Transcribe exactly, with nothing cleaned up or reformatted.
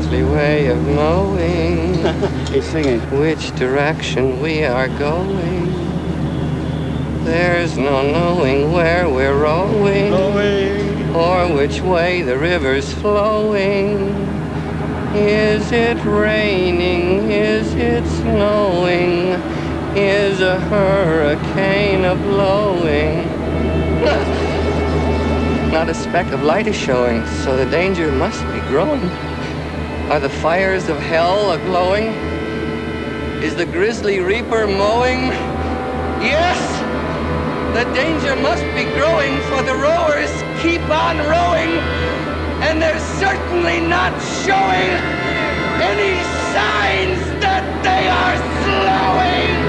ghostly way of knowing He's singing. which direction we are going. There's no knowing where we're rowing, Going. or which way the river's flowing. Is it raining? Is it snowing? Is a hurricane a blowing? Not a speck of light is showing, so the danger must be growing. Are the fires of hell a-glowing? Is the grisly reaper mowing? Yes! The danger must be growing, for the rowers keep on rowing, and they're certainly not showing any signs that they are slowing!